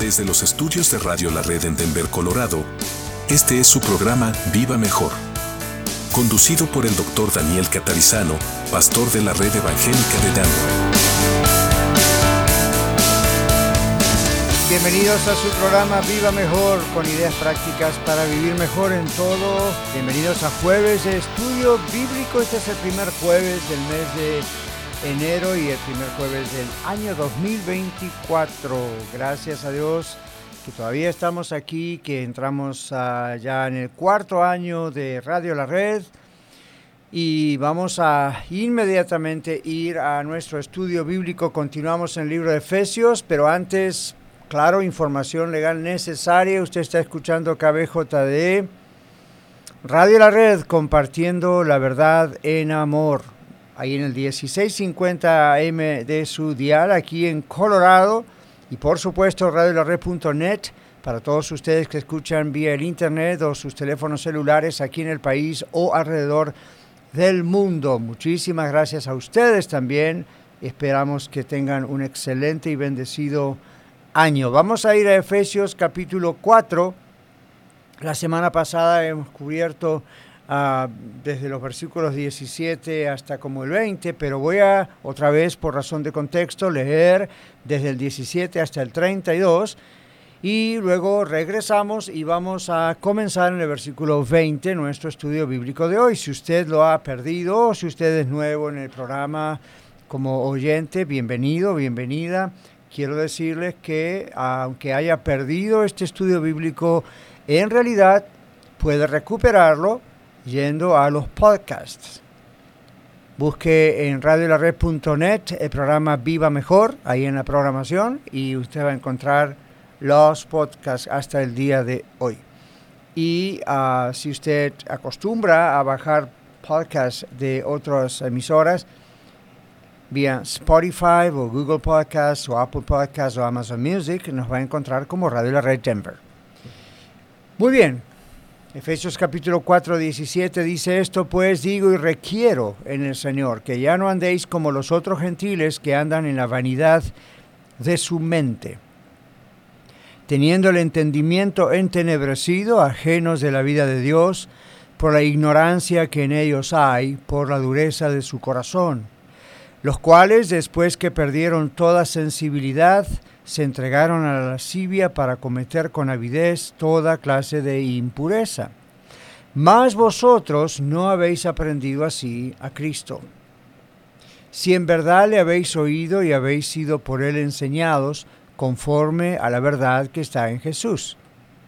desde los estudios de Radio La Red en Denver, Colorado. Este es su programa Viva Mejor, conducido por el Dr. Daniel Catarizano, pastor de la Red Evangélica de Denver. Bienvenidos a su programa Viva Mejor, con ideas prácticas para vivir mejor en todo. Bienvenidos a Jueves de Estudio Bíblico. Este es el primer jueves del mes de enero y el primer jueves del año 2024. Gracias a Dios que todavía estamos aquí, que entramos ya en el cuarto año de Radio La Red. Y vamos a inmediatamente ir a nuestro estudio bíblico. Continuamos en el libro de Efesios, pero antes... Claro, información legal necesaria. Usted está escuchando KBJD, Radio La Red, compartiendo la verdad en amor. Ahí en el 1650 AM de su dial, aquí en Colorado. Y por supuesto, radiolared.net, para todos ustedes que escuchan vía el internet o sus teléfonos celulares aquí en el país o alrededor del mundo. Muchísimas gracias a ustedes también. Esperamos que tengan un excelente y bendecido año. Vamos a ir a Efesios capítulo 4. La semana pasada hemos cubierto desde los versículos 17 hasta como el 20, pero voy a, otra vez por razón de contexto, leer desde el 17 hasta el 32 y luego regresamos y vamos a comenzar en el versículo 20 nuestro estudio bíblico de hoy. Si usted lo ha perdido o si usted es nuevo en el programa como oyente, bienvenido, bienvenida. Quiero decirles que aunque haya perdido este estudio bíblico, en realidad puede recuperarlo yendo a los podcasts. Busque en radiolared.net el programa Viva Mejor, ahí en la programación, y usted va a encontrar los podcasts hasta el día de hoy. Y si usted acostumbra a bajar podcasts de otras emisoras, vía Spotify o Google Podcasts o Apple Podcasts o Amazon Music, nos va a encontrar como Radio La Red Denver. Muy bien, Efesios capítulo 4, 17 dice esto: pues digo y requiero en el Señor que ya no andéis como los otros gentiles que andan en la vanidad de su mente, teniendo el entendimiento entenebrecido, ajenos de la vida de Dios, por la ignorancia que en ellos hay, por la dureza de su corazón, los cuales, después que perdieron toda sensibilidad, se entregaron a la lascivia para cometer con avidez toda clase de impureza. Mas vosotros no habéis aprendido así a Cristo. Si en verdad le habéis oído y habéis sido por él enseñados, conforme a la verdad que está en Jesús.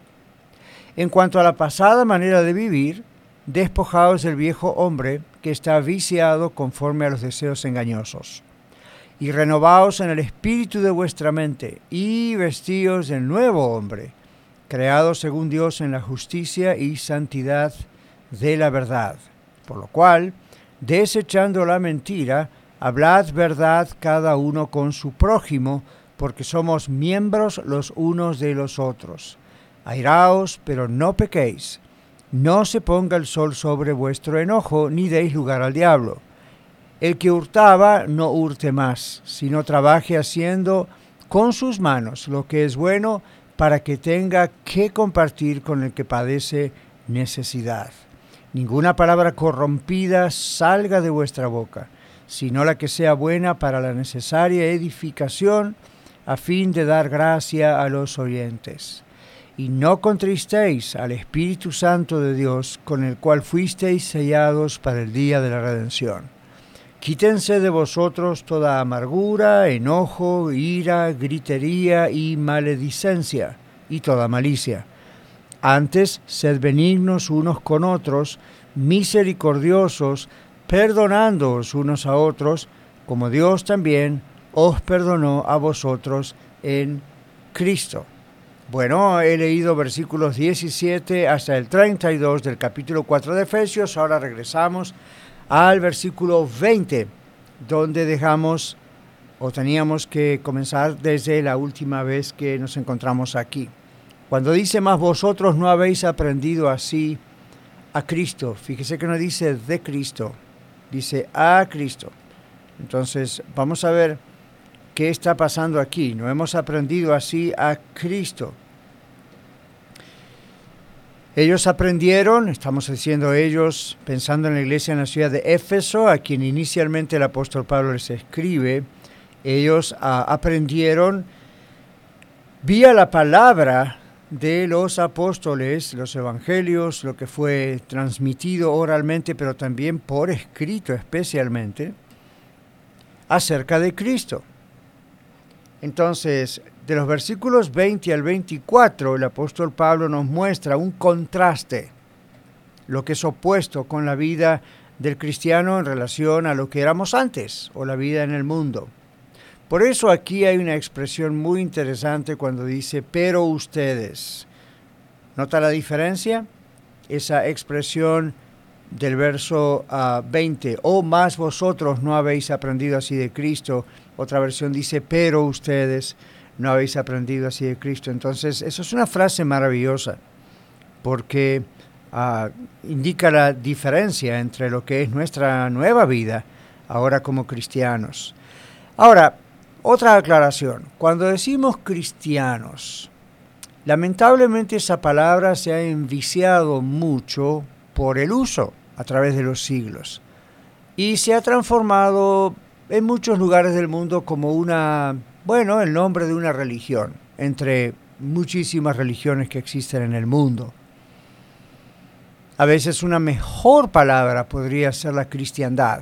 En cuanto a la pasada manera de vivir, despojaos del viejo hombre que está viciado conforme a los deseos engañosos, y renovaos en el espíritu de vuestra mente, y vestíos del nuevo hombre, creado según Dios en la justicia y santidad de la verdad. Por lo cual, desechando la mentira, hablad verdad cada uno con su prójimo, porque somos miembros los unos de los otros. Airaos, pero no pequéis. No se ponga el sol sobre vuestro enojo, ni deis lugar al diablo. El que hurtaba, no hurte más, sino trabaje haciendo con sus manos lo que es bueno, para que tenga que compartir con el que padece necesidad. Ninguna palabra corrompida salga de vuestra boca, sino la que sea buena para la necesaria edificación, a fin de dar gracia a los oyentes. Y no contristéis al Espíritu Santo de Dios, con el cual fuisteis sellados para el día de la redención. Quítense de vosotros toda amargura, enojo, ira, gritería y maledicencia, y toda malicia. Antes, sed benignos unos con otros, misericordiosos, perdonándoos unos a otros, como Dios también os perdonó a vosotros en Cristo. Bueno, he leído versículos 17 hasta el 32 del capítulo 4 de Efesios. Ahora regresamos al versículo 20, donde dejamos o teníamos que comenzar desde la última vez que nos encontramos aquí. Cuando dice más vosotros no habéis aprendido así a Cristo. Fíjese que no dice de Cristo, dice a Cristo. Entonces vamos a ver ¿qué está pasando aquí? No hemos aprendido así a Cristo. Ellos aprendieron, estamos diciendo ellos, pensando en la iglesia en la ciudad de Éfeso, a quien inicialmente el apóstol Pablo les escribe, ellos aprendieron vía la palabra de los apóstoles, los evangelios, lo que fue transmitido oralmente, pero también por escrito especialmente, acerca de Cristo. Entonces, de los versículos 20 al 24, el apóstol Pablo nos muestra un contraste, lo que es opuesto con la vida del cristiano en relación a lo que éramos antes, o la vida en el mundo. Por eso aquí hay una expresión muy interesante cuando dice, pero ustedes. ¿Nota la diferencia? Esa expresión del verso 20, o más vosotros no habéis aprendido así de Cristo. Otra versión dice, pero ustedes no habéis aprendido así de Cristo. Entonces, eso es una frase maravillosa, porque indica la diferencia entre lo que es nuestra nueva vida ahora como cristianos. Ahora, otra aclaración. Cuando decimos cristianos, lamentablemente esa palabra se ha enviciado mucho por el uso a través de los siglos y se ha transformado en muchos lugares del mundo como el nombre de una religión, entre muchísimas religiones que existen en el mundo. A veces una mejor palabra podría ser la cristiandad.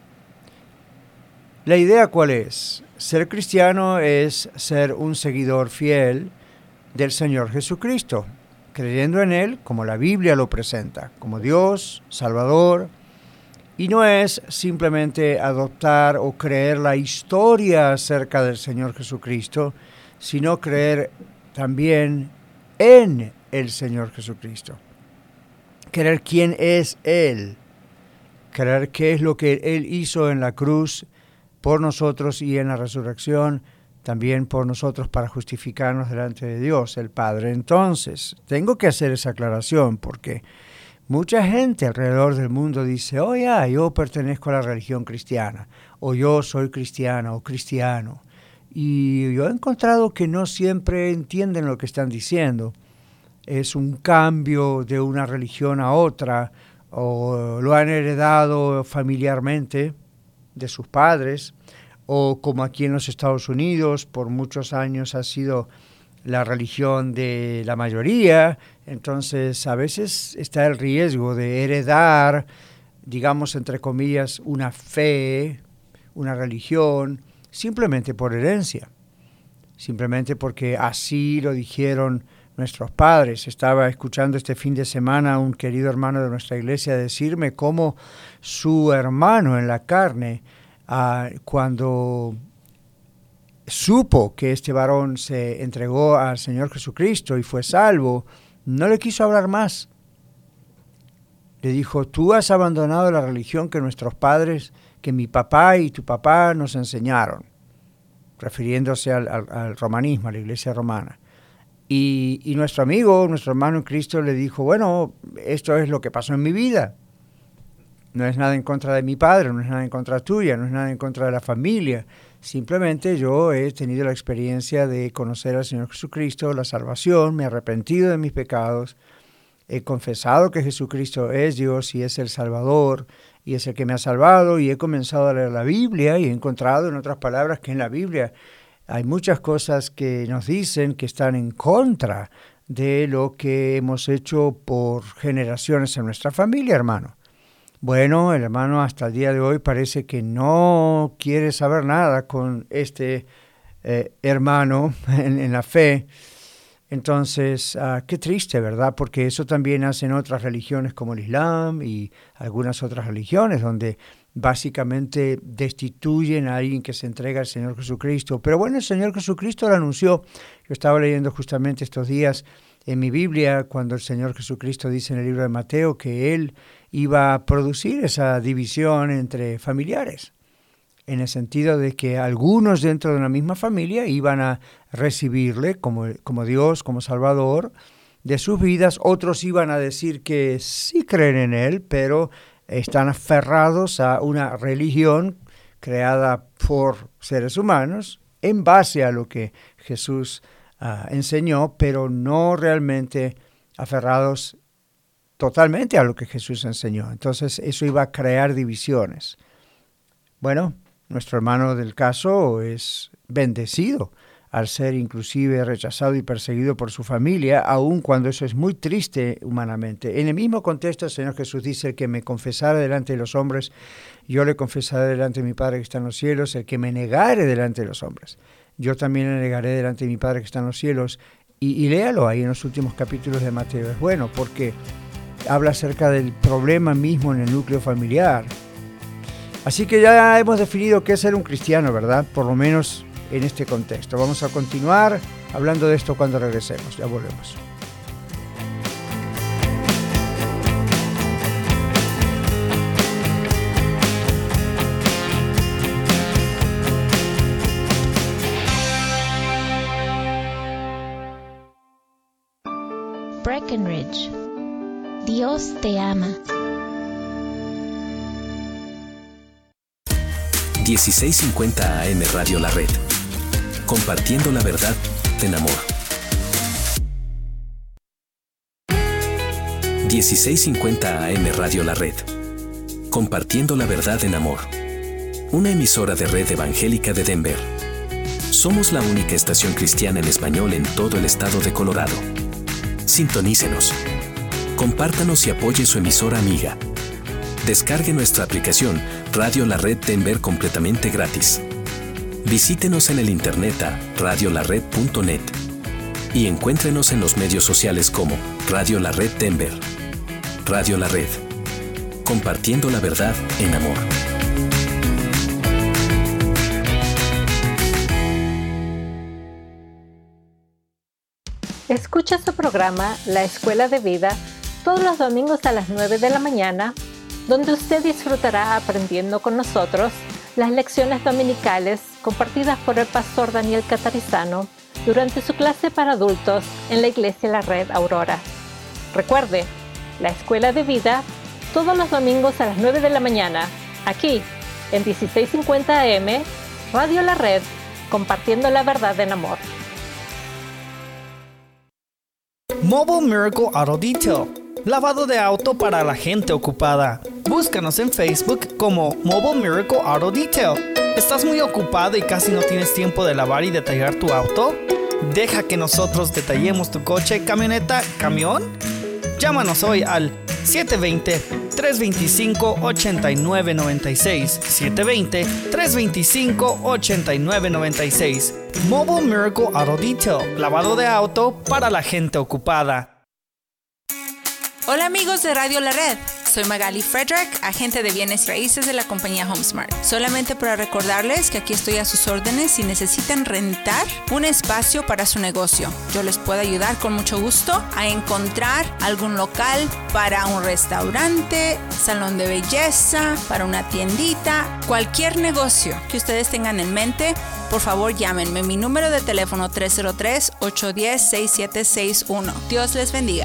La idea, ¿cuál es? Ser cristiano es ser un seguidor fiel del Señor Jesucristo, creyendo en Él como la Biblia lo presenta, como Dios, Salvador, y no es simplemente adoptar o creer la historia acerca del Señor Jesucristo, sino creer también en el Señor Jesucristo. Creer quién es Él, creer qué es lo que Él hizo en la cruz por nosotros y en la resurrección, también por nosotros para justificarnos delante de Dios, el Padre. Entonces, tengo que hacer esa aclaración porque mucha gente alrededor del mundo dice, yo pertenezco a la religión cristiana, o yo soy cristiana o cristiano. Y yo he encontrado que no siempre entienden lo que están diciendo. Es un cambio de una religión a otra, o lo han heredado familiarmente de sus padres, o como aquí en los Estados Unidos, por muchos años ha sido la religión de la mayoría. Entonces a veces está el riesgo de heredar, digamos entre comillas, una fe, una religión, simplemente por herencia, simplemente porque así lo dijeron nuestros padres. Estaba escuchando este fin de semana a un querido hermano de nuestra iglesia decirme cómo su hermano en la carne, cuando supo que este varón se entregó al Señor Jesucristo y fue salvo, no le quiso hablar más. Le dijo, tú has abandonado la religión que nuestros padres, que mi papá y tu papá nos enseñaron, refiriéndose al romanismo, a la iglesia romana. Y nuestro amigo, nuestro hermano en Cristo le dijo, bueno, esto es lo que pasó en mi vida. No es nada en contra de mi padre, no es nada en contra tuya, no es nada en contra de la familia. Simplemente yo he tenido la experiencia de conocer al Señor Jesucristo, la salvación, me he arrepentido de mis pecados, he confesado que Jesucristo es Dios y es el Salvador y es el que me ha salvado, y he comenzado a leer la Biblia y he encontrado, en otras palabras, que en la Biblia hay muchas cosas que nos dicen que están en contra de lo que hemos hecho por generaciones en nuestra familia, hermano. Bueno, el hermano hasta el día de hoy parece que no quiere saber nada con este hermano en la fe. Entonces, qué triste, ¿verdad? Porque eso también hacen otras religiones como el Islam y algunas otras religiones donde básicamente destituyen a alguien que se entrega al Señor Jesucristo. Pero bueno, el Señor Jesucristo lo anunció. Yo estaba leyendo justamente estos días en mi Biblia cuando el Señor Jesucristo dice en el libro de Mateo que Él iba a producir esa división entre familiares, en el sentido de que algunos dentro de una misma familia iban a recibirle como Dios, como Salvador de sus vidas, otros iban a decir que sí creen en Él, pero están aferrados a una religión creada por seres humanos, en base a lo que Jesús enseñó, pero no realmente aferrados totalmente a lo que Jesús enseñó. Entonces eso iba a crear divisiones. Bueno, nuestro hermano del caso es bendecido al ser inclusive rechazado y perseguido por su familia, aun cuando eso es muy triste humanamente. En el mismo contexto, el Señor Jesús dice: el que me confesare delante de los hombres, yo le confesaré delante de mi Padre que está en los cielos. El que me negare delante de los hombres, yo también le negaré delante de mi Padre que está en los cielos. Y léalo ahí en los últimos capítulos de Mateo. Es bueno porque habla acerca del problema mismo en el núcleo familiar. Así que ya hemos definido qué es ser un cristiano, ¿verdad? Por lo menos en este contexto. Vamos a continuar hablando de esto cuando regresemos. Ya volvemos. Breckenridge. Dios te ama. 1650 AM Radio La Red. Compartiendo la verdad en amor. 1650 AM Radio La Red. Compartiendo la verdad en amor. Una emisora de Red Evangélica de Denver. Somos la única estación cristiana en español en todo el estado de Colorado. Sintonícenos. Compártanos y apoye su emisora amiga. Descargue nuestra aplicación Radio La Red Denver completamente gratis. Visítenos en el internet a radiolared.net y encuéntrenos en los medios sociales como Radio La Red Denver. Radio La Red. Compartiendo la verdad en amor. Escucha su programa La Escuela de Vida todos los domingos a las 9 de la mañana, donde usted disfrutará aprendiendo con nosotros las lecciones dominicales compartidas por el pastor Daniel Catarizano durante su clase para adultos en la Iglesia La Red Aurora. Recuerde, La Escuela de Vida todos los domingos a las 9 de la mañana, aquí en 1650 AM, Radio La Red, compartiendo la verdad en amor. Mobile Miracle Auto Detail. Lavado de auto para la gente ocupada. Búscanos en Facebook como Mobile Miracle Auto Detail. ¿Estás muy ocupado y casi no tienes tiempo de lavar y detallar tu auto? Deja que nosotros detallemos tu coche, camioneta, camión. Llámanos hoy al 720-325-8996. 720-325-8996. Mobile Miracle Auto Detail. Lavado de auto para la gente ocupada. Hola amigos de Radio La Red, soy Magali Frederick, agente de bienes raíces de la compañía HomeSmart. Solamente para recordarles que aquí estoy a sus órdenes si necesitan rentar un espacio para su negocio. Yo les puedo ayudar con mucho gusto a encontrar algún local para un restaurante, salón de belleza, para una tiendita, cualquier negocio que ustedes tengan en mente. Por favor, llámenme. Mi número de teléfono 303-810-6761. Dios les bendiga.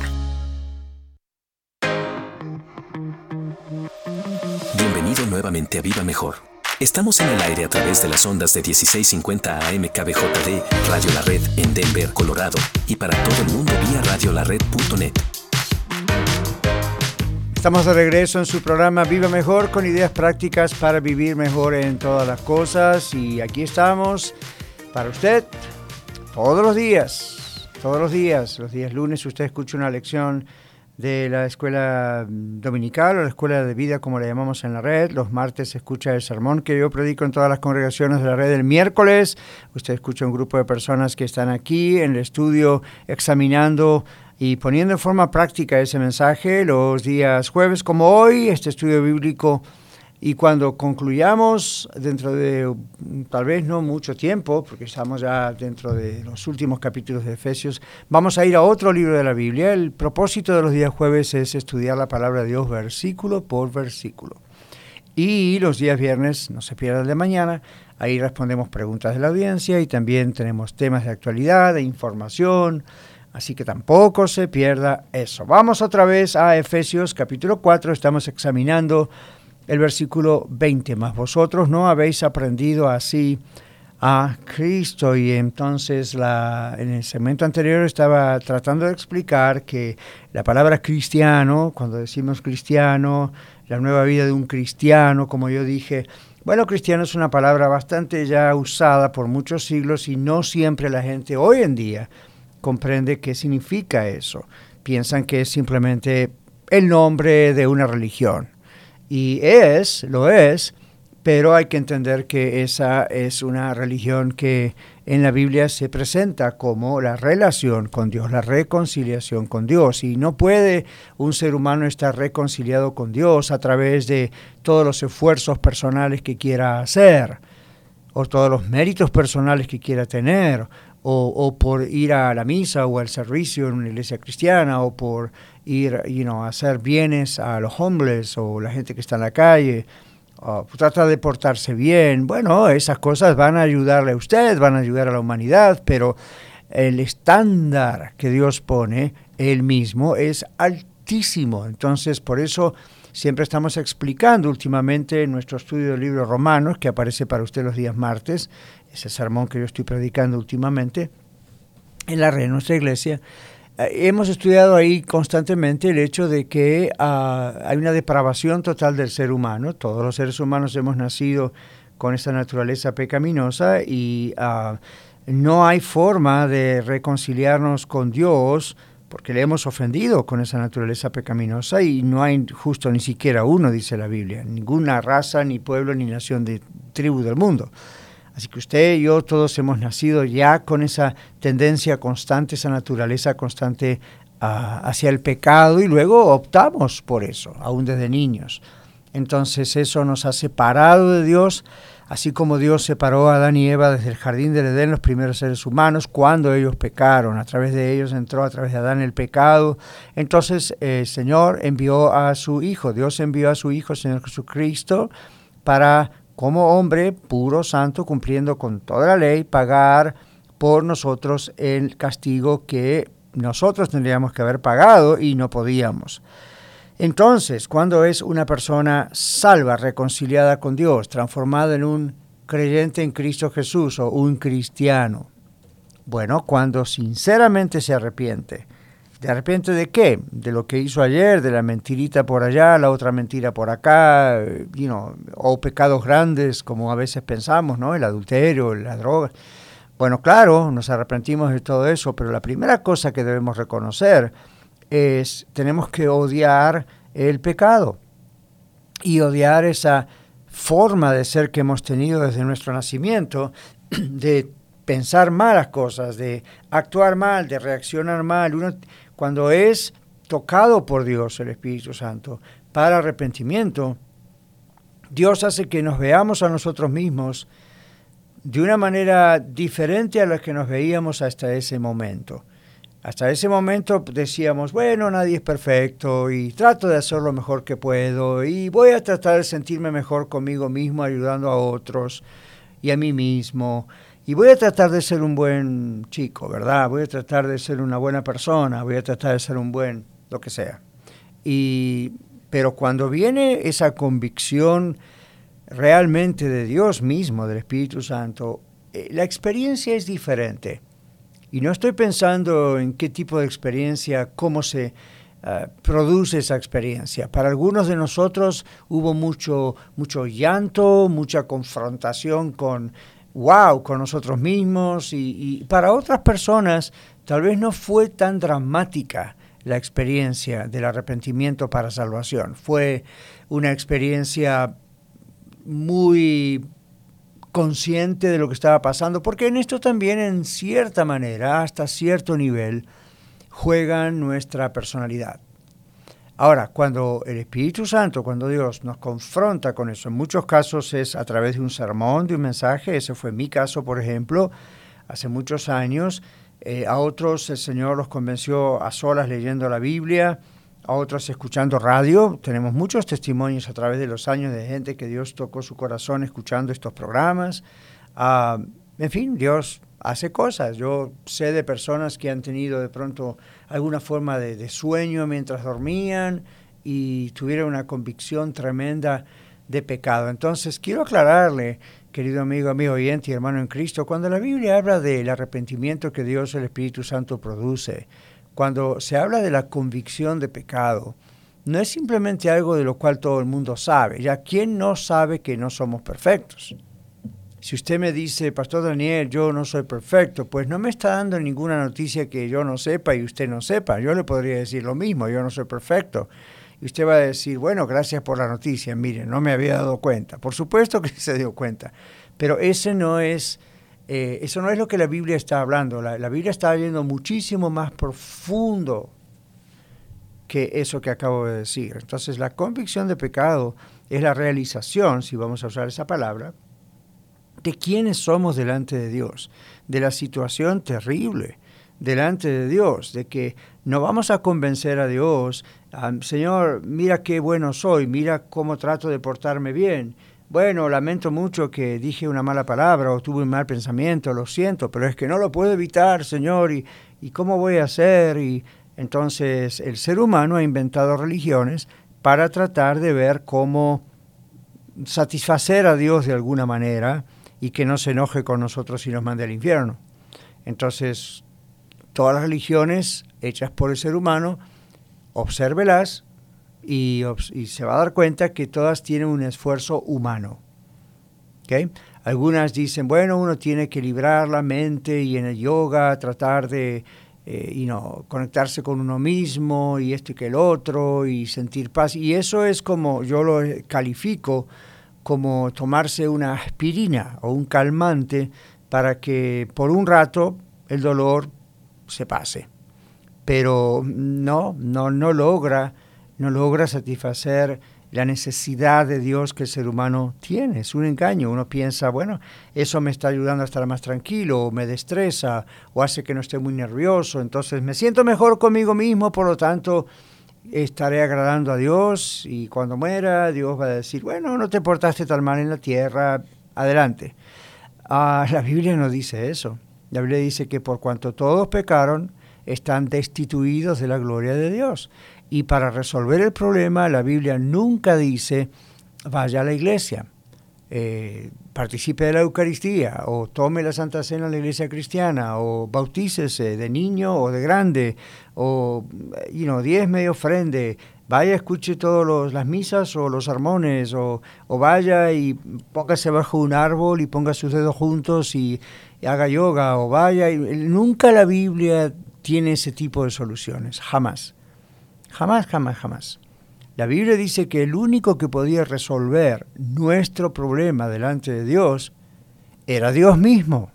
Bienvenido nuevamente a Viva Mejor. Estamos en el aire a través de las ondas de 1650 AM KBJD, Radio La Red en Denver, Colorado, y para todo el mundo vía radiolared.net. Estamos de regreso en su programa Viva Mejor, con ideas prácticas para vivir mejor en todas las cosas. Y aquí estamos para usted todos los días. Los días lunes usted escucha una lección de la escuela dominical o la escuela de vida, como la llamamos en la red. Los martes escucha el sermón que yo predico en todas las congregaciones de la red. El miércoles usted escucha un grupo de personas que están aquí en el estudio examinando y poniendo en forma práctica ese mensaje. Los días jueves, como hoy, este estudio bíblico. Y cuando concluyamos, dentro de tal vez no mucho tiempo, porque estamos ya dentro de los últimos capítulos de Efesios, vamos a ir a otro libro de la Biblia. El propósito de los días jueves es estudiar la palabra de Dios versículo por versículo. Y los días viernes, no se pierdan de mañana, ahí respondemos preguntas de la audiencia y también tenemos temas de actualidad, de información, así que tampoco se pierda eso. Vamos otra vez a Efesios capítulo 4, estamos examinando el versículo 20, más vosotros no habéis aprendido así a Cristo. Y entonces en el segmento anterior estaba tratando de explicar que la palabra cristiano, cuando decimos cristiano, la nueva vida de un cristiano, como yo dije, bueno, cristiano es una palabra bastante ya usada por muchos siglos y no siempre la gente hoy en día comprende qué significa eso. Piensan que es simplemente el nombre de una religión. Y lo es, pero hay que entender que esa es una religión que en la Biblia se presenta como la relación con Dios, la reconciliación con Dios. Y no puede un ser humano estar reconciliado con Dios a través de todos los esfuerzos personales que quiera hacer, o todos los méritos personales que quiera tener, o por ir a la misa o al servicio en una iglesia cristiana, o por ir a hacer bienes a los homeless o la gente que está en la calle, o tratar de portarse bien. Bueno, esas cosas van a ayudarle a usted, van a ayudar a la humanidad, pero el estándar que Dios pone, Él mismo, es altísimo. Entonces, por eso siempre estamos explicando últimamente en nuestro estudio del libro Romanos, que aparece para usted los días martes, ese sermón que yo estoy predicando últimamente en la red de nuestra iglesia. Hemos estudiado ahí constantemente el hecho de que hay una depravación total del ser humano. Todos los seres humanos hemos nacido con esta naturaleza pecaminosa y no hay forma de reconciliarnos con Dios porque le hemos ofendido con esa naturaleza pecaminosa, y no hay justo ni siquiera uno, dice la Biblia, ninguna raza, ni pueblo, ni nación de tribu del mundo. Así que usted y yo todos hemos nacido ya con esa tendencia constante, esa naturaleza constante hacia el pecado, y luego optamos por eso, aún desde niños. Entonces eso nos ha separado de Dios, así como Dios separó a Adán y Eva desde el jardín del Edén, los primeros seres humanos, cuando ellos pecaron. A través de ellos entró a través de Adán el pecado. Entonces el Señor envió a su Hijo, Dios envió a su Hijo, Señor Jesucristo, para, como hombre puro, santo, cumpliendo con toda la ley, pagar por nosotros el castigo que nosotros tendríamos que haber pagado y no podíamos. Entonces, cuando es una persona salva, reconciliada con Dios, transformada en un creyente en Cristo Jesús o un cristiano, bueno, cuando sinceramente se arrepiente. ¿Se arrepiente de qué? De lo que hizo ayer, de la mentirita por allá, la otra mentira por acá, o pecados grandes, como a veces pensamos, ¿no? El adulterio, la droga. Bueno, claro, nos arrepentimos de todo eso, pero la primera cosa que debemos reconocer tenemos que odiar el pecado y odiar esa forma de ser que hemos tenido desde nuestro nacimiento, de pensar malas cosas, de actuar mal, de reaccionar mal. Cuando es tocado por Dios, el Espíritu Santo, para arrepentimiento, Dios hace que nos veamos a nosotros mismos de una manera diferente a la que nos veíamos hasta ese momento. Hasta ese momento decíamos, bueno, nadie es perfecto y trato de hacer lo mejor que puedo y voy a tratar de sentirme mejor conmigo mismo, ayudando a otros y a mí mismo. Y voy a tratar de ser un buen chico, ¿verdad? Voy a tratar de ser una buena persona, voy a tratar de ser un buen lo que sea. Pero cuando viene esa convicción realmente de Dios mismo, del Espíritu Santo, la experiencia es diferente. Y no estoy pensando en qué tipo de experiencia, cómo se produce esa experiencia. Para algunos de nosotros hubo mucho llanto, mucha confrontación con nosotros mismos, y para otras personas tal vez no fue tan dramática la experiencia del arrepentimiento para salvación. Fue una experiencia muy consciente de lo que estaba pasando, porque en esto también, en cierta manera, hasta cierto nivel, juega nuestra personalidad. Ahora, cuando el Espíritu Santo, cuando Dios nos confronta con eso, en muchos casos es a través de un sermón, de un mensaje. Ese fue mi caso, por ejemplo, hace muchos años. A otros el Señor los convenció a solas leyendo la Biblia, a otros escuchando radio. Tenemos muchos testimonios a través de los años de gente que Dios tocó su corazón escuchando estos programas. En fin, Dios hace cosas. Yo sé de personas que han tenido de pronto alguna forma de sueño mientras dormían y tuvieron una convicción tremenda de pecado. Entonces, quiero aclararle querido amigo oyente y hermano en Cristo, cuando la Biblia habla del arrepentimiento que Dios, el Espíritu Santo, produce, cuando se habla de la convicción de pecado, no es simplemente algo de lo cual todo el mundo sabe. Ya, ¿quién no sabe que no somos perfectos? Si usted me dice, Pastor Daniel, yo no soy perfecto, pues no me está dando ninguna noticia que yo no sepa y usted no sepa. Yo le podría decir lo mismo, yo no soy perfecto. Y usted va a decir, bueno, gracias por la noticia, mire, no me había dado cuenta. Por supuesto que se dio cuenta, pero eso no es lo que la Biblia está hablando. La Biblia está yendo muchísimo más profundo que eso que acabo de decir. Entonces, la convicción de pecado es la realización, si vamos a usar esa palabra, de quiénes somos delante de Dios, de la situación terrible delante de Dios, de que no vamos a convencer a Dios, Señor, mira qué bueno soy, mira cómo trato de portarme bien. Bueno, lamento mucho que dije una mala palabra o tuve un mal pensamiento, lo siento, pero es que no lo puedo evitar, Señor, y ¿cómo voy a hacer? Y entonces el ser humano ha inventado religiones para tratar de ver cómo satisfacer a Dios de alguna manera y que no se enoje con nosotros y nos mande al infierno. Entonces, todas las religiones hechas por el ser humano, obsérvelas y se va a dar cuenta que todas tienen un esfuerzo humano. ¿Okay? Algunas dicen, bueno, uno tiene que librar la mente y en el yoga tratar de conectarse con uno mismo y esto y que el otro y sentir paz. Y eso es como yo lo califico como tomarse una aspirina o un calmante para que por un rato el dolor se pase. Pero no logra satisfacer la necesidad de Dios que el ser humano tiene. Es un engaño. Uno piensa, bueno, eso me está ayudando a estar más tranquilo, o me destresa, o hace que no esté muy nervioso, entonces me siento mejor conmigo mismo, por lo tanto estaré agradando a Dios, y cuando muera Dios va a decir, bueno, no te portaste tan mal en la tierra, adelante. La Biblia no dice eso. La Biblia dice que por cuanto todos pecaron, están destituidos de la gloria de Dios. Y para resolver el problema, la Biblia nunca dice, vaya a la iglesia, participe de la Eucaristía, o tome la Santa Cena en la iglesia cristiana, o bautícese de niño o de grande, o diezme y ofrende, vaya, escuche todas las misas o los sermones, o vaya y póngase bajo un árbol y ponga sus dedos juntos y haga yoga, o vaya. Nunca la Biblia tiene ese tipo de soluciones, jamás. Jamás, jamás, jamás. La Biblia dice que el único que podía resolver nuestro problema delante de Dios era Dios mismo.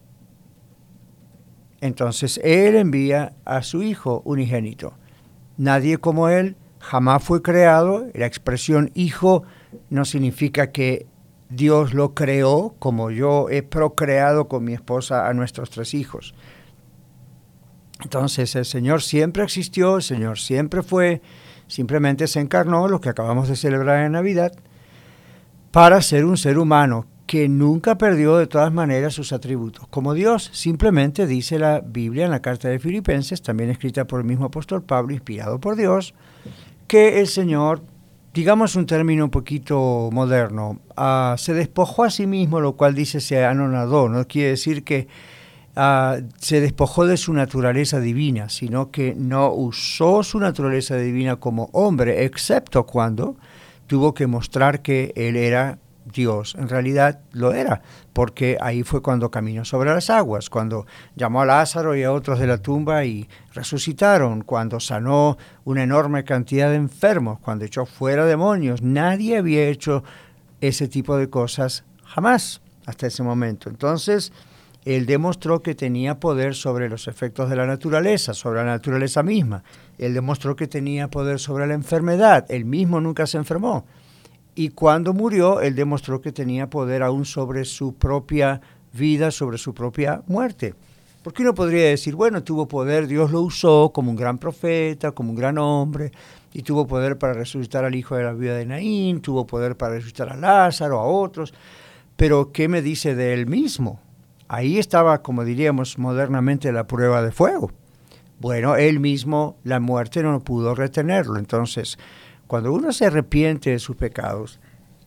Entonces, Él envía a su Hijo unigénito. Nadie como Él jamás fue creado. La expresión hijo no significa que Dios lo creó, como yo he procreado con mi esposa a nuestros 3 hijos. Entonces, el Señor siempre existió, el Señor siempre fue, simplemente se encarnó, lo que acabamos de celebrar en Navidad, para ser un ser humano que nunca perdió de todas maneras sus atributos. Como Dios, simplemente dice la Biblia en la carta de Filipenses, también escrita por el mismo apóstol Pablo, inspirado por Dios, que el Señor, digamos un término un poquito moderno, se despojó a sí mismo, lo cual dice se anonadó, no quiere decir que se despojó de su naturaleza divina, sino que no usó su naturaleza divina como hombre, excepto cuando tuvo que mostrar que él era Dios. En realidad lo era, porque ahí fue cuando caminó sobre las aguas, cuando llamó a Lázaro y a otros de la tumba y resucitaron, cuando sanó una enorme cantidad de enfermos, cuando echó fuera demonios. Nadie había hecho ese tipo de cosas jamás hasta ese momento. Entonces, Él demostró que tenía poder sobre los efectos de la naturaleza, sobre la naturaleza misma. Él demostró que tenía poder sobre la enfermedad. Él mismo nunca se enfermó. Y cuando murió, Él demostró que tenía poder aún sobre su propia vida, sobre su propia muerte. Porque uno podría decir, bueno, tuvo poder, Dios lo usó como un gran profeta, como un gran hombre, y tuvo poder para resucitar al hijo de la viuda de Naín, tuvo poder para resucitar a Lázaro, a otros. Pero, ¿qué me dice de Él mismo? Ahí estaba, como diríamos modernamente, la prueba de fuego. Bueno, Él mismo, la muerte no pudo retenerlo. Entonces, cuando uno se arrepiente de sus pecados,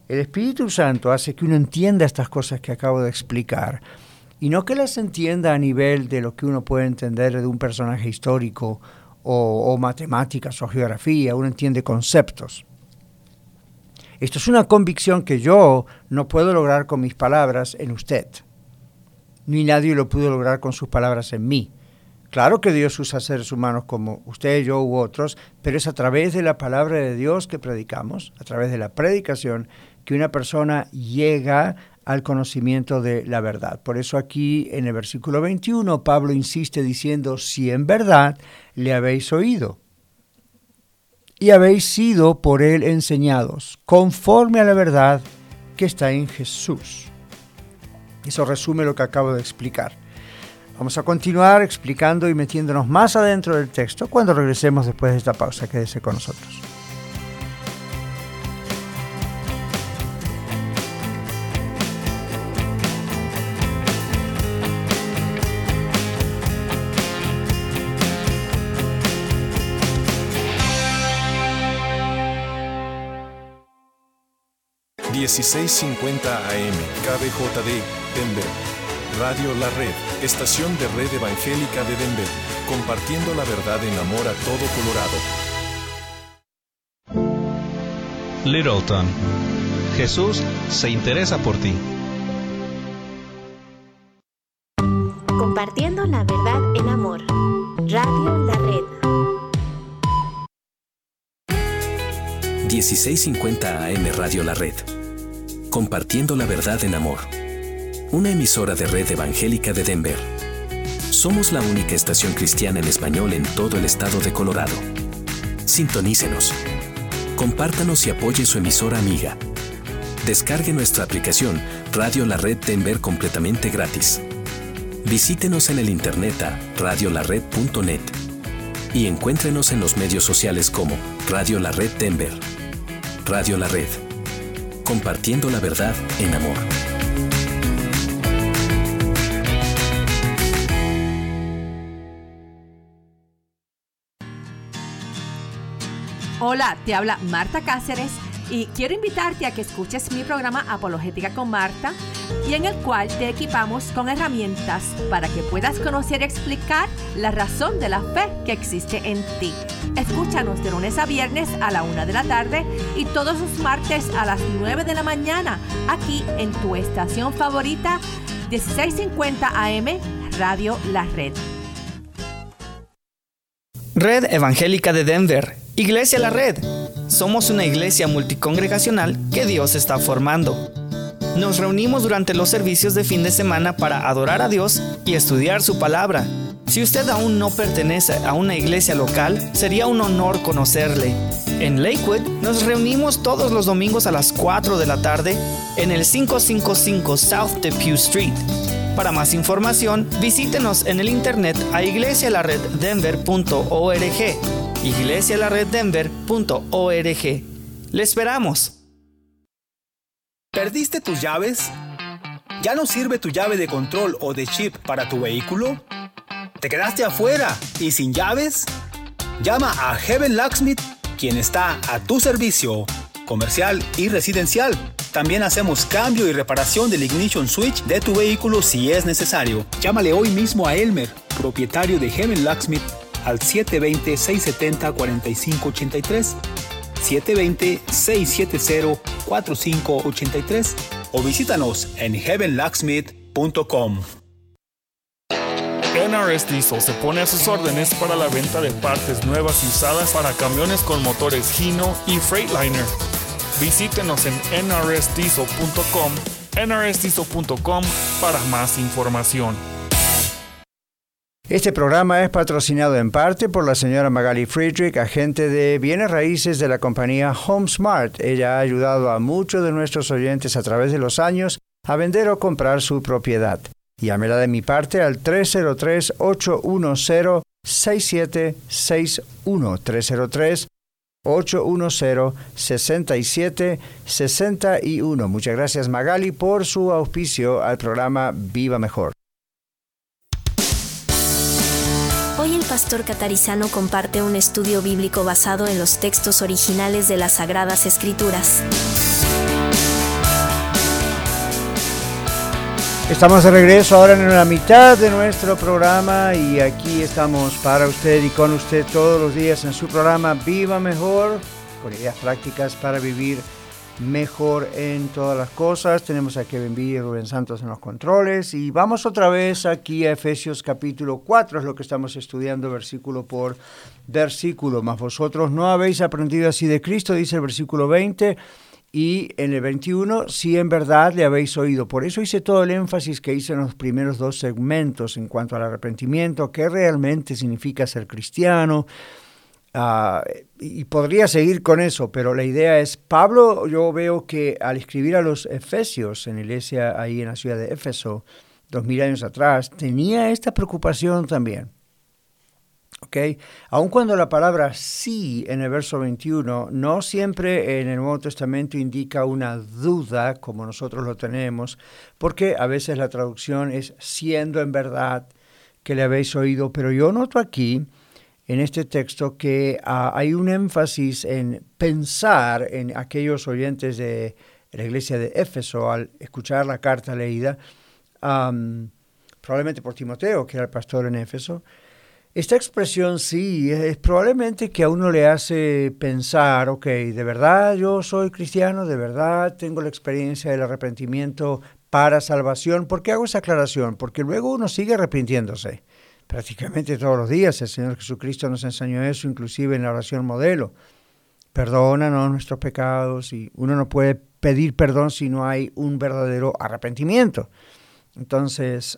El Espíritu Santo hace que uno entienda estas cosas que acabo de explicar, y no que las entienda a nivel de lo que uno puede entender de un personaje histórico o matemáticas o geografía. Uno entiende conceptos. Esto es una convicción que yo no puedo lograr con mis palabras en usted, ni nadie lo pudo lograr con sus palabras en mí. Claro que Dios usa seres humanos como usted, yo u otros, pero es a través de la palabra de Dios que predicamos, a través de la predicación, que una persona llega al conocimiento de la verdad. Por eso aquí en el versículo 21 Pablo insiste diciendo: si en verdad le habéis oído y habéis sido por él enseñados, conforme a la verdad que está en Jesús. Eso resume lo que acabo de explicar. Vamos a continuar explicando y metiéndonos más adentro del texto cuando regresemos después de esta pausa. Quédese con nosotros. $16.50 AM, KBJD, Denver. Radio La Red, estación de red evangélica de Denver, compartiendo la verdad en amor a todo Colorado. Littleton. Jesús se interesa por ti. Compartiendo la verdad en amor. Radio La Red. 1650 AM Radio La Red. Compartiendo la verdad en amor. Una emisora de red evangélica de Denver. Somos la única estación cristiana en español en todo el estado de Colorado. Sintonícenos. Compártanos y apoye su emisora amiga. Descargue nuestra aplicación Radio La Red Denver completamente gratis. Visítenos en el internet a radiolared.net y encuéntrenos en los medios sociales como Radio La Red Denver. Radio La Red. Compartiendo la verdad en amor. Hola, te habla Marta Cáceres y quiero invitarte a que escuches mi programa Apologética con Marta, y en el cual te equipamos con herramientas para que puedas conocer y explicar la razón de la fe que existe en ti. Escúchanos de lunes a viernes a la 1 de la tarde y todos los martes a las 9 de la mañana, aquí en tu estación favorita, 1650 AM, Radio La Red. Red Evangélica de Denver, Iglesia La Red. Somos una iglesia multicongregacional que Dios está formando. Nos reunimos durante los servicios de fin de semana para adorar a Dios y estudiar su palabra. Si usted aún no pertenece a una iglesia local, sería un honor conocerle. En Lakewood nos reunimos todos los domingos a las 4 de la tarde en el 555 South Depew Street. Para más información, visítenos en el internet a iglesialareddenver.org. iglesialareddenver.org. ¡Le esperamos! ¿Perdiste tus llaves? ¿Ya no sirve tu llave de control o de chip para tu vehículo? ¿Te quedaste afuera y sin llaves? Llama a Heaven Locksmith, quien está a tu servicio, comercial y residencial. También hacemos cambio y reparación del ignition switch de tu vehículo si es necesario. Llámale hoy mismo a Elmer, propietario de Heaven Locksmith, al 720-670-4583, 720-670-4583 o visítanos en heavenlocksmith.com. NRS Diesel se pone a sus órdenes para la venta de partes nuevas y usadas para camiones con motores Hino y Freightliner. Visítenos en nrsdiesel.com, nrsdiesel.com para más información. Este programa es patrocinado en parte por la señora Magali Friedrich, agente de bienes raíces de la compañía HomeSmart. Ella ha ayudado a muchos de nuestros oyentes a través de los años a vender o comprar su propiedad. Llámela de mi parte al 303-810-6761. 303-810-6761. Muchas gracias, Magali, por su auspicio al programa Viva Mejor. Hoy el pastor Catarizano comparte un estudio bíblico basado en los textos originales de las Sagradas Escrituras. Estamos de regreso ahora en la mitad de nuestro programa y aquí estamos para usted y con usted todos los días en su programa Viva Mejor, con ideas prácticas para vivir mejor en todas las cosas. Tenemos a Kevin B. y Rubén Santos en los controles y vamos otra vez aquí a Efesios capítulo 4, es lo que estamos estudiando versículo por versículo. Mas vosotros no habéis aprendido así de Cristo, dice el versículo 20, y en el 21, si en verdad le habéis oído. Por eso hice todo el énfasis que hice en los primeros dos segmentos en cuanto al arrepentimiento, qué realmente significa ser cristiano, y podría seguir con eso, pero la idea es, Pablo, yo veo que al escribir a los Efesios en la iglesia ahí en la ciudad de Éfeso, 2000 años atrás, tenía esta preocupación también. ¿Okay? Aun cuando la palabra sí en el verso 21 no siempre en el Nuevo Testamento indica una duda como nosotros lo tenemos, porque a veces la traducción es siendo en verdad que le habéis oído, pero yo noto aquí en este texto que hay un énfasis en pensar en aquellos oyentes de la iglesia de Éfeso al escuchar la carta leída, probablemente por Timoteo, que era el pastor en Éfeso. Esta expresión sí, es probablemente que a uno le hace pensar, ok, de verdad yo soy cristiano, de verdad tengo la experiencia del arrepentimiento para salvación. ¿Por qué hago esa aclaración? Porque luego uno sigue arrepintiéndose. Prácticamente todos los días el Señor Jesucristo nos enseñó eso, inclusive en la oración modelo. Perdónanos nuestros pecados, y uno no puede pedir perdón si no hay un verdadero arrepentimiento. Entonces,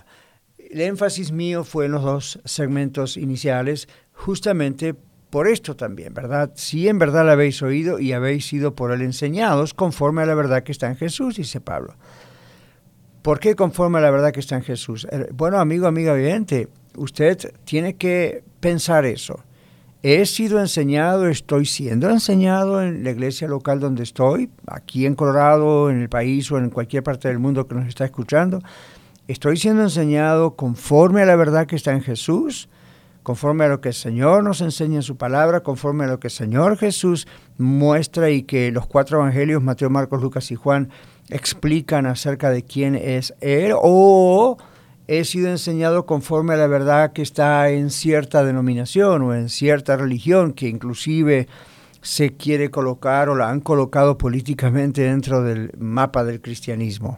el énfasis mío fue en los dos segmentos iniciales, justamente por esto también, ¿verdad? Si en verdad la habéis oído y habéis sido por él enseñados conforme a la verdad que está en Jesús, dice Pablo. ¿Por qué conforme a la verdad que está en Jesús? Bueno, amigo, amiga oyente, usted tiene que pensar eso. He sido enseñado, estoy siendo enseñado en la iglesia local donde estoy, aquí en Colorado, en el país o en cualquier parte del mundo que nos está escuchando. Estoy siendo enseñado conforme a la verdad que está en Jesús, conforme a lo que el Señor nos enseña en su palabra, conforme a lo que el Señor Jesús muestra y que los 4 evangelios, Mateo, Marcos, Lucas y Juan, explican acerca de quién es Él, o he sido enseñado conforme a la verdad que está en cierta denominación o en cierta religión que inclusive se quiere colocar o la han colocado políticamente dentro del mapa del cristianismo.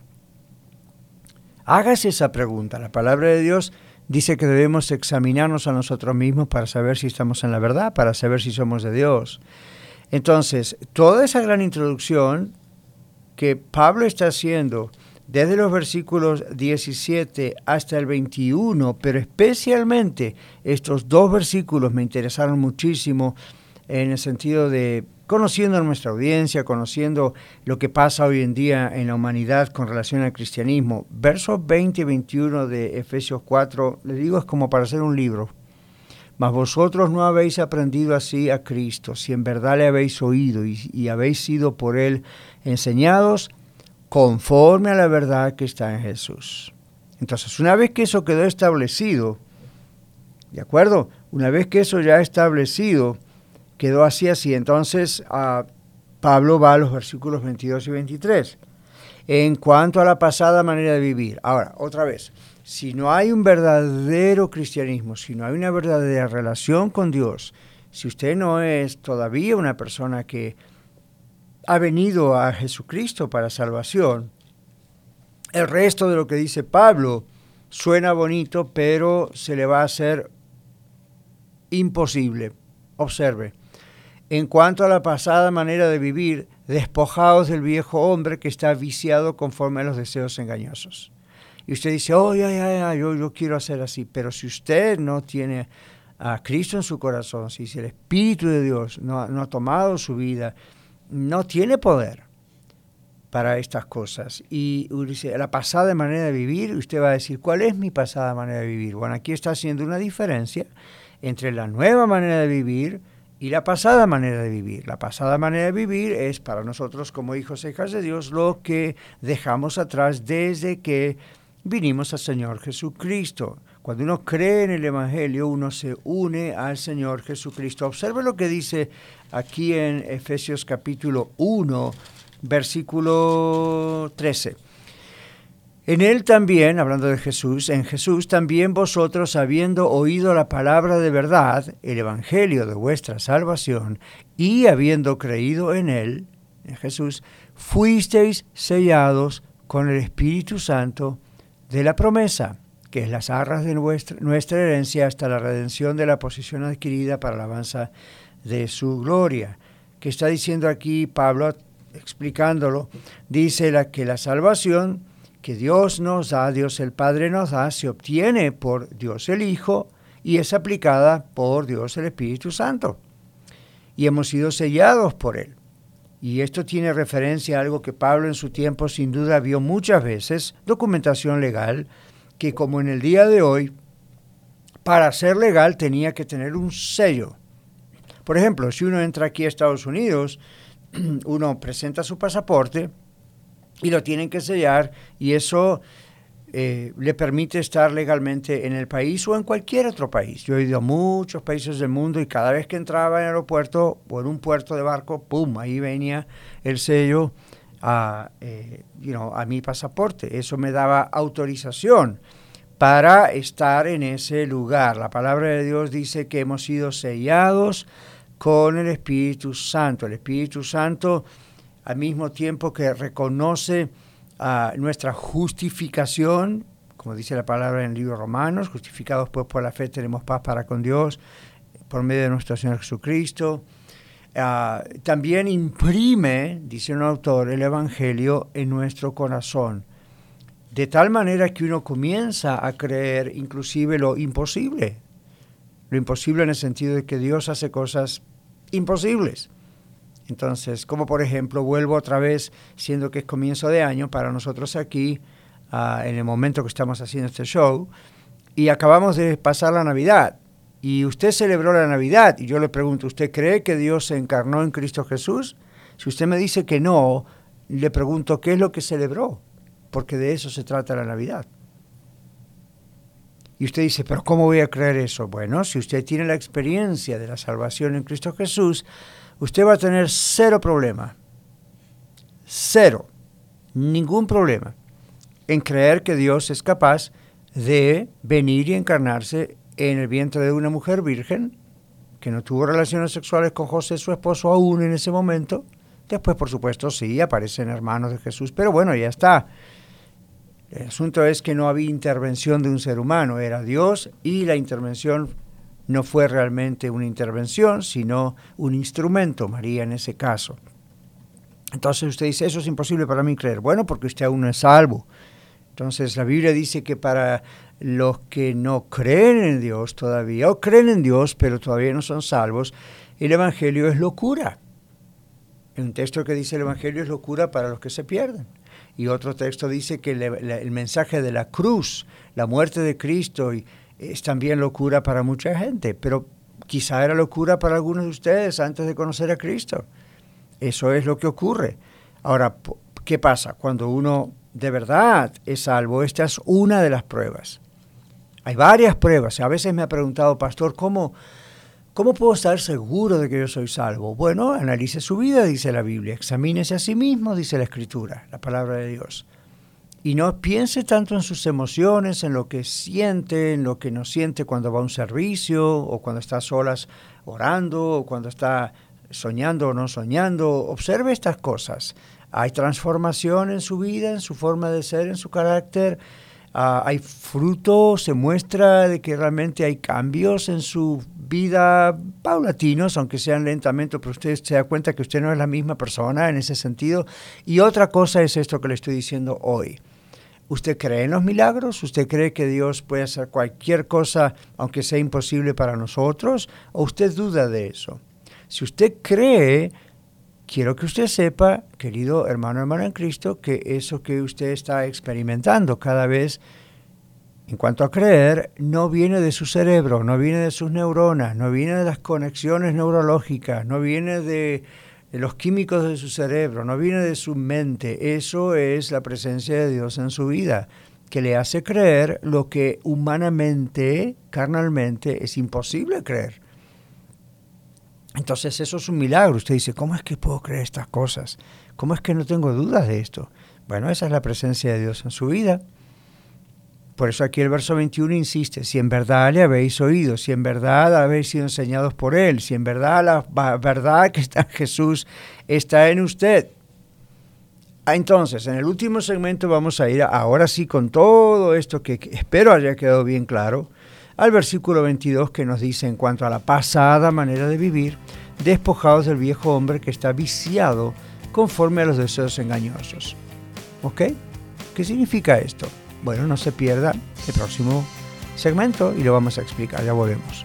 Hágase esa pregunta. La palabra de Dios dice que debemos examinarnos a nosotros mismos para saber si estamos en la verdad, para saber si somos de Dios. Entonces, toda esa gran introducción que Pablo está haciendo desde los versículos 17 hasta el 21, pero especialmente estos dos versículos me interesaron muchísimo en el sentido de conociendo a nuestra audiencia, conociendo lo que pasa hoy en día en la humanidad con relación al cristianismo. Versos 20 y 21 de Efesios 4, les digo, es como para hacer un libro. Mas vosotros no habéis aprendido así a Cristo, si en verdad le habéis oído y habéis sido por él enseñados conforme a la verdad que está en Jesús. Entonces, una vez que eso quedó establecido, ¿de acuerdo? Una vez que eso ya establecido, quedó así. Entonces, Pablo va a los versículos 22 y 23. En cuanto a la pasada manera de vivir. Ahora, otra vez, si no hay un verdadero cristianismo, si no hay una verdadera relación con Dios, si usted no es todavía una persona que ha venido a Jesucristo para salvación, el resto de lo que dice Pablo suena bonito, pero se le va a hacer imposible. Observe. En cuanto a la pasada manera de vivir, despojaos del viejo hombre que está viciado conforme a los deseos engañosos. Y usted dice, yo quiero hacer así. Pero si usted no tiene a Cristo en su corazón, si el Espíritu de Dios no ha tomado su vida, no tiene poder para estas cosas. Y dice, la pasada manera de vivir, usted va a decir, ¿cuál es mi pasada manera de vivir? Bueno, aquí está haciendo una diferencia entre la nueva manera de vivir y la pasada manera de vivir. La pasada manera de vivir es para nosotros como hijos e hijas de Dios lo que dejamos atrás desde que vinimos al Señor Jesucristo. Cuando uno cree en el Evangelio, uno se une al Señor Jesucristo. Observe lo que dice aquí en Efesios capítulo 1, versículo 13. En él también, hablando de Jesús, en Jesús también vosotros, habiendo oído la palabra de verdad, el evangelio de vuestra salvación, y habiendo creído en él, en Jesús, fuisteis sellados con el Espíritu Santo de la promesa, que es las arras de nuestra herencia hasta la redención de la posesión adquirida para la alabanza de su gloria. ¿Qué está diciendo aquí Pablo? Explicándolo, dice que la salvación que Dios nos da, Dios el Padre nos da, se obtiene por Dios el Hijo y es aplicada por Dios el Espíritu Santo. Y hemos sido sellados por Él. Y esto tiene referencia a algo que Pablo en su tiempo sin duda vio muchas veces, documentación legal, que como en el día de hoy, para ser legal tenía que tener un sello. Por ejemplo, si uno entra aquí a Estados Unidos, uno presenta su pasaporte y lo tienen que sellar y eso le permite estar legalmente en el país o en cualquier otro país. Yo he ido a muchos países del mundo y cada vez que entraba en el aeropuerto o en un puerto de barco, ¡pum!, ahí venía el sello a mi pasaporte. Eso me daba autorización para estar en ese lugar. La palabra de Dios dice que hemos sido sellados con el Espíritu Santo. El Espíritu Santo, al mismo tiempo que reconoce nuestra justificación, como dice la palabra en el libro de Romanos, justificados pues por la fe tenemos paz para con Dios por medio de nuestro Señor Jesucristo. También imprime, dice un autor, el Evangelio en nuestro corazón, de tal manera que uno comienza a creer inclusive lo imposible en el sentido de que Dios hace cosas imposibles. Entonces, como por ejemplo, vuelvo otra vez, siendo que es comienzo de año para nosotros aquí, en el momento que estamos haciendo este show, y acabamos de pasar la Navidad, y usted celebró la Navidad, y yo le pregunto, ¿usted cree que Dios se encarnó en Cristo Jesús? Si usted me dice que no, le pregunto, ¿qué es lo que celebró? Porque de eso se trata la Navidad. Y usted dice, ¿pero cómo voy a creer eso? Bueno, si usted tiene la experiencia de la salvación en Cristo Jesús, usted va a tener cero problema, ningún problema en creer que Dios es capaz de venir y encarnarse en el vientre de una mujer virgen que no tuvo relaciones sexuales con José, su esposo, aún en ese momento. Después, por supuesto, sí, aparecen hermanos de Jesús, pero bueno, ya está. El asunto es que no había intervención de un ser humano, era Dios, y la intervención no fue realmente una intervención, sino un instrumento, María en ese caso. Entonces usted dice, eso es imposible para mí creer. Bueno, porque usted aún no es salvo. Entonces la Biblia dice que para los que no creen en Dios todavía, o creen en Dios pero todavía no son salvos, el Evangelio es locura. Hay un texto que dice el Evangelio es locura para los que se pierden. Y otro texto dice que el mensaje de la cruz, la muerte de Cristo, es también locura para mucha gente, pero quizá era locura para algunos de ustedes antes de conocer a Cristo. Eso es lo que ocurre. Ahora, ¿qué pasa? Cuando uno de verdad es salvo, esta es una de las pruebas. Hay varias pruebas. A veces me ha preguntado, pastor, ¿cómo puedo estar seguro de que yo soy salvo? Bueno, analice su vida, dice la Biblia. Examínese a sí mismo, dice la Escritura, la palabra de Dios. Y no piense tanto en sus emociones, en lo que siente, en lo que no siente cuando va a un servicio, o cuando está solas orando, o cuando está soñando o no soñando. Observe estas cosas. Hay transformación en su vida, en su forma de ser, en su carácter. Hay fruto, se muestra de que realmente hay cambios en su vida paulatinos, aunque sean lentamente, pero usted se da cuenta que usted no es la misma persona en ese sentido. Y otra cosa es esto que le estoy diciendo hoy. ¿Usted cree en los milagros? ¿Usted cree que Dios puede hacer cualquier cosa, aunque sea imposible para nosotros? ¿O usted duda de eso? Si usted cree, quiero que usted sepa, querido hermano, hermana en Cristo, que eso que usted está experimentando cada vez, en cuanto a creer, no viene de su cerebro, no viene de sus neuronas, no viene de las conexiones neurológicas, no viene de los químicos de su cerebro, no viene de su mente. Eso es la presencia de Dios en su vida, que le hace creer lo que humanamente, carnalmente, es imposible creer. Entonces eso es un milagro. Usted dice, ¿cómo es que puedo creer estas cosas? ¿Cómo es que no tengo dudas de esto? Bueno, esa es la presencia de Dios en su vida. Por eso aquí el verso 21 insiste, si en verdad le habéis oído, si en verdad habéis sido enseñados por Él, si en verdad la verdad que está en Jesús está en usted. Entonces, en el último segmento vamos a ir ahora sí con todo esto que espero haya quedado bien claro, al versículo 22 que nos dice en cuanto a la pasada manera de vivir, despojados del viejo hombre que está viciado conforme a los deseos engañosos. ¿Ok? ¿Qué significa esto? Bueno, no se pierda el próximo segmento y lo vamos a explicar. Ya volvemos.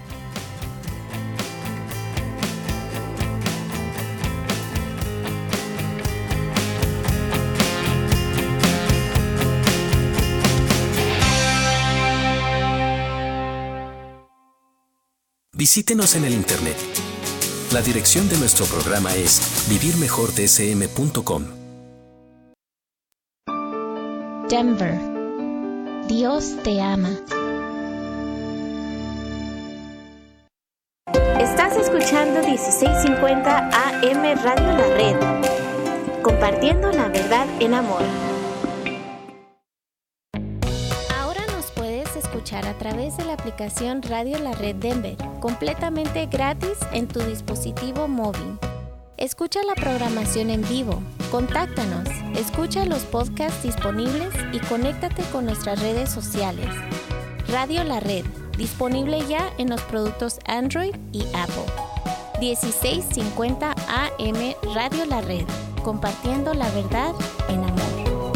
Visítenos en el internet. La dirección de nuestro programa es vivirmejordsm.com. Denver. Dios te ama. Estás escuchando 1650 AM Radio La Red, compartiendo la verdad en amor. Ahora nos puedes escuchar a través de la aplicación Radio La Red Denver, completamente gratis en tu dispositivo móvil. Escucha la programación en vivo, contáctanos, escucha los podcasts disponibles y conéctate con nuestras redes sociales. Radio La Red, disponible ya en los productos Android y Apple. 1650 AM Radio La Red, compartiendo la verdad en amor.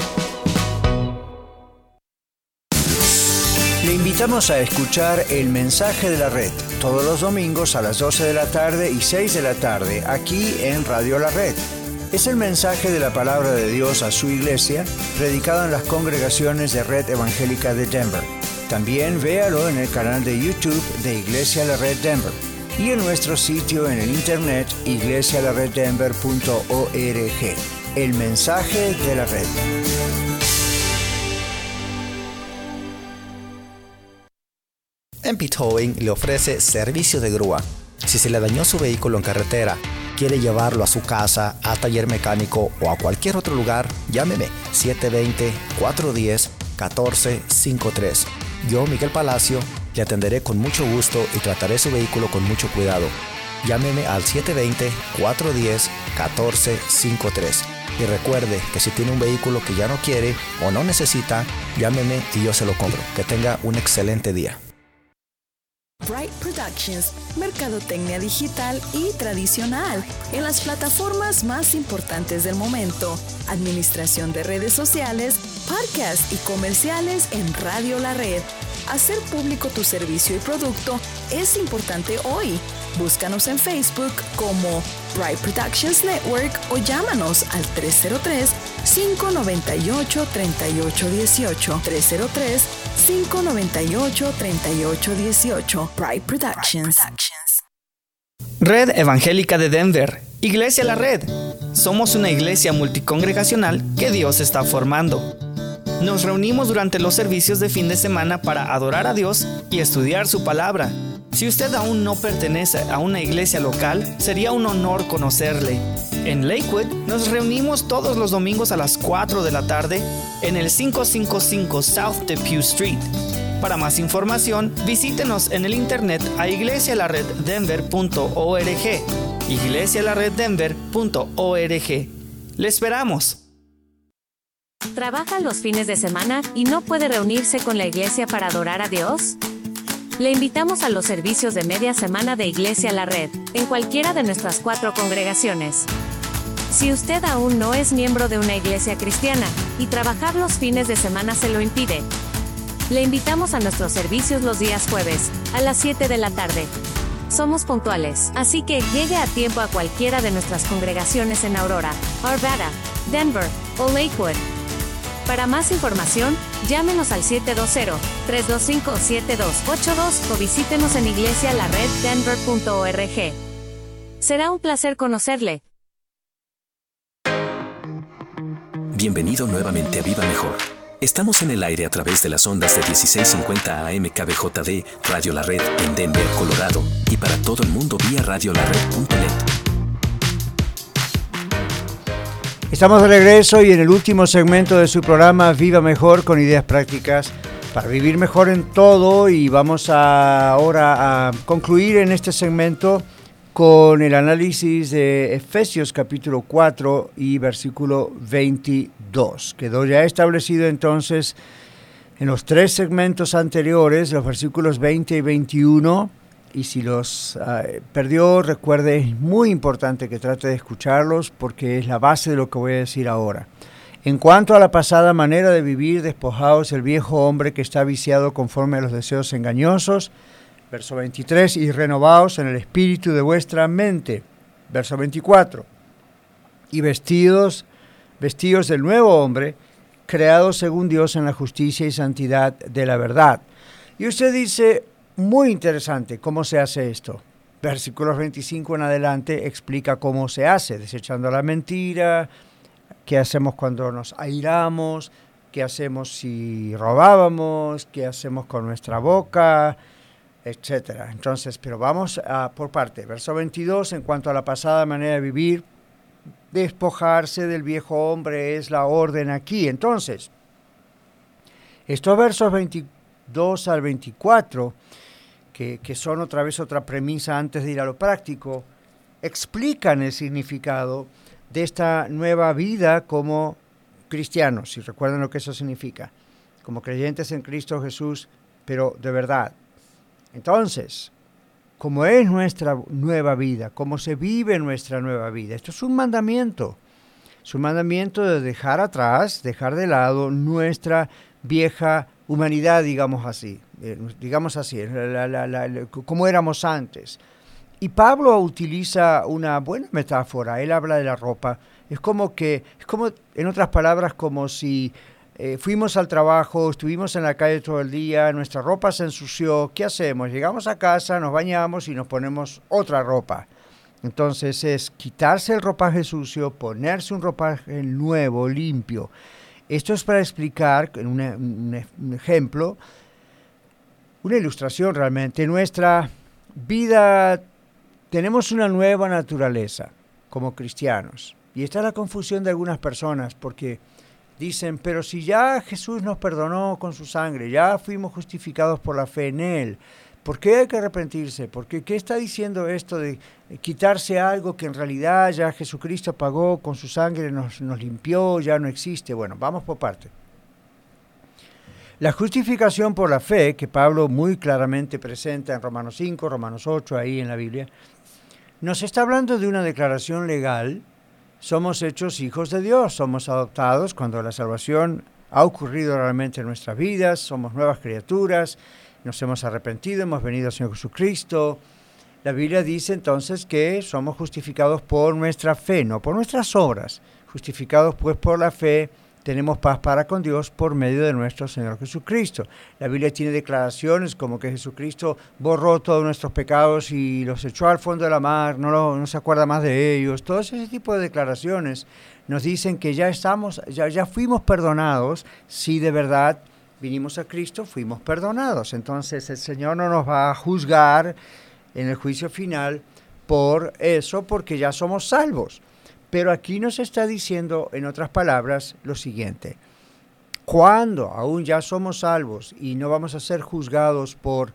Le invitamos a escuchar El Mensaje de la Red, todos los domingos a las 12 de la tarde y 6 de la tarde, aquí en Radio La Red. Es el mensaje de la palabra de Dios a su iglesia, predicado en las congregaciones de Red Evangélica de Denver. También véalo en el canal de YouTube de Iglesia La Red Denver y en nuestro sitio en el internet iglesialareddenver.org. El Mensaje de la Red. MP Towing le ofrece servicio de grúa. Si se le dañó su vehículo en carretera, quiere llevarlo a su casa, a taller mecánico o a cualquier otro lugar, llámeme 720-410-1453. Yo, Miguel Palacio, le atenderé con mucho gusto y trataré su vehículo con mucho cuidado. Llámeme al 720-410-1453. Y recuerde que si tiene un vehículo que ya no quiere o no necesita, llámeme y yo se lo compro. Que tenga un excelente día. Bright Productions, mercadotecnia digital y tradicional en las plataformas más importantes del momento, administración de redes sociales, podcasts y comerciales en Radio La Red. Hacer público tu servicio y producto es importante hoy. Búscanos en Facebook como Bright Productions Network o llámanos al 303-598-3818. 303-598-3818. Bright Productions. Red Evangélica de Denver, Iglesia La Red. Somos una iglesia multicongregacional que Dios está formando. Nos reunimos durante los servicios de fin de semana para adorar a Dios y estudiar su palabra. Si usted aún no pertenece a una iglesia local, sería un honor conocerle. En Lakewood nos reunimos todos los domingos a las 4 de la tarde en el 555 South Depew Street. Para más información, visítenos en el internet a iglesialareddenver.org. iglesialareddenver.org. ¡Le esperamos! ¿Trabaja los fines de semana y no puede reunirse con la iglesia para adorar a Dios? Le invitamos a los servicios de media semana de Iglesia La Red, en cualquiera de nuestras 4 congregaciones. Si usted aún no es miembro de una iglesia cristiana, y trabajar los fines de semana se lo impide, le invitamos a nuestros servicios los días jueves, a las 7 de la tarde. Somos puntuales, así que llegue a tiempo a cualquiera de nuestras congregaciones en Aurora, Arvada, Denver o Lakewood. Para más información, llámenos al 720-325-7282 o visítenos en iglesialareddenver.org. Será un placer conocerle. Bienvenido nuevamente a Viva Mejor. Estamos en el aire a través de las ondas de 1650 AM KBJD, Radio La Red en Denver, Colorado, y para todo el mundo vía radiolared.net. Estamos de regreso y en el último segmento de su programa Viva Mejor con ideas prácticas para vivir mejor en todo, y vamos ahora a concluir en este segmento con el análisis de Efesios capítulo 4 y versículo 22. Quedó ya establecido entonces en los 3 segmentos anteriores, los versículos 20 y 21, y si los perdió, recuerde, es muy importante que trate de escucharlos porque es la base de lo que voy a decir ahora. En cuanto a la pasada manera de vivir, despojaos el viejo hombre que está viciado conforme a los deseos engañosos, verso 23, y renovaos en el espíritu de vuestra mente, verso 24, y vestidos del nuevo hombre, creados según Dios en la justicia y santidad de la verdad. Y usted dice, muy interesante, ¿cómo se hace esto? Versículos 25 en adelante explica cómo se hace, desechando la mentira, qué hacemos cuando nos airamos, qué hacemos si robábamos, qué hacemos con nuestra boca, etcétera. Entonces, pero vamos por parte. Verso 22, en cuanto a la pasada manera de vivir, despojarse del viejo hombre es la orden aquí. Entonces, estos versos 22 al 24, que son otra vez otra premisa antes de ir a lo práctico, explican el significado de esta nueva vida como cristianos, si recuerdan lo que eso significa, como creyentes en Cristo Jesús, pero de verdad. Entonces, ¿cómo es nuestra nueva vida? ¿Cómo se vive nuestra nueva vida? Esto es un mandamiento. Es un mandamiento de dejar atrás, dejar de lado nuestra vieja humanidad, digamos así, como éramos antes. Y Pablo utiliza una buena metáfora. Él habla de la ropa. Es como, en otras palabras, como si fuimos al trabajo, estuvimos en la calle todo el día, nuestra ropa se ensució. ¿Qué hacemos? Llegamos a casa, nos bañamos y nos ponemos otra ropa. Entonces es quitarse el ropaje sucio, ponerse un ropaje nuevo, limpio. Esto es para explicar, en un ejemplo, una ilustración realmente. Nuestra vida, tenemos una nueva naturaleza como cristianos. Y esta es la confusión de algunas personas, porque dicen, pero si ya Jesús nos perdonó con su sangre, ya fuimos justificados por la fe en Él, ¿por qué hay que arrepentirse? Porque ¿qué está diciendo esto de quitarse algo que en realidad ya Jesucristo pagó con su sangre, nos limpió, ya no existe? Bueno, vamos por parte. La justificación por la fe, que Pablo muy claramente presenta en Romanos 5, Romanos 8, ahí en la Biblia, nos está hablando de una declaración legal. Somos hechos hijos de Dios, somos adoptados cuando la salvación ha ocurrido realmente en nuestras vidas, somos nuevas criaturas, nos hemos arrepentido, hemos venido al Señor Jesucristo. La Biblia dice entonces que somos justificados por nuestra fe, no por nuestras obras. Justificados pues por la fe, tenemos paz para con Dios por medio de nuestro Señor Jesucristo. La Biblia tiene declaraciones como que Jesucristo borró todos nuestros pecados y los echó al fondo de la mar, no se acuerda más de ellos. Todo ese tipo de declaraciones nos dicen que ya fuimos perdonados si de verdad vinimos a Cristo, fuimos perdonados. Entonces el Señor no nos va a juzgar en el juicio final por eso, porque ya somos salvos. Pero aquí nos está diciendo, en otras palabras, lo siguiente. Cuando aún ya somos salvos y no vamos a ser juzgados por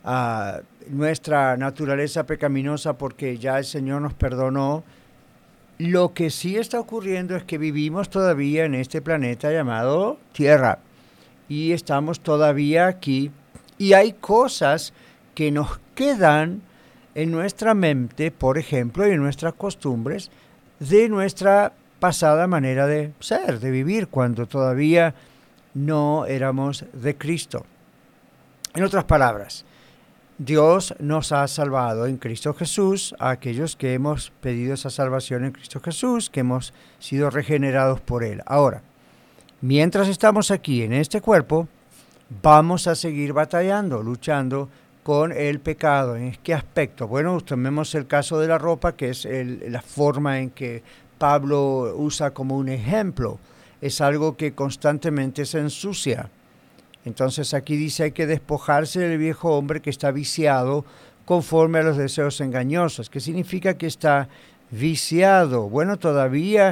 nuestra naturaleza pecaminosa porque ya el Señor nos perdonó, lo que sí está ocurriendo es que vivimos todavía en este planeta llamado Tierra. Y estamos todavía aquí. Y hay cosas que nos quedan en nuestra mente, por ejemplo, y en nuestras costumbres, de nuestra pasada manera de ser, de vivir, cuando todavía no éramos de Cristo. En otras palabras, Dios nos ha salvado en Cristo Jesús a aquellos que hemos pedido esa salvación en Cristo Jesús, que hemos sido regenerados por Él. Ahora, mientras estamos aquí en este cuerpo, vamos a seguir batallando, luchando con el pecado. ¿En qué aspecto? Bueno, tomemos el caso de la ropa, que es la forma en que Pablo usa como un ejemplo. Es algo que constantemente se ensucia. Entonces aquí dice hay que despojarse del viejo hombre que está viciado conforme a los deseos engañosos. ¿Qué significa que está viciado? Bueno, todavía